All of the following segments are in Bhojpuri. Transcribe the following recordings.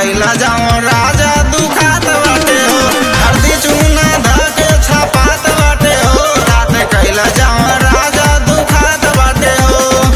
कैला जाओ राजा दुखात बाटे हो, हरदी चूना धके छपात बाटे हो, रात कैला जाओ राजा दुखात बाटे हो।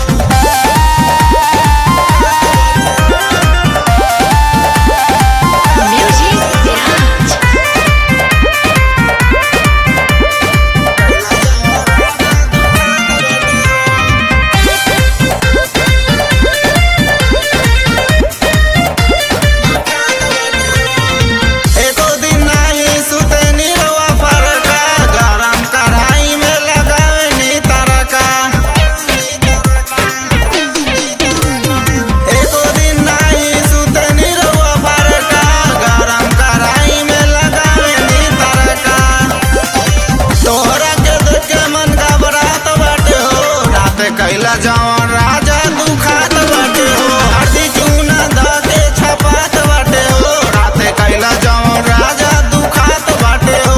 कैला जाओ राजा दुखात बाटे हो, हरदी चूना धके छपात बाटे हो, रात कैला जाओ राजा दुखात बाटे हो।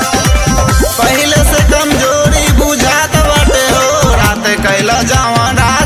कैला जाओ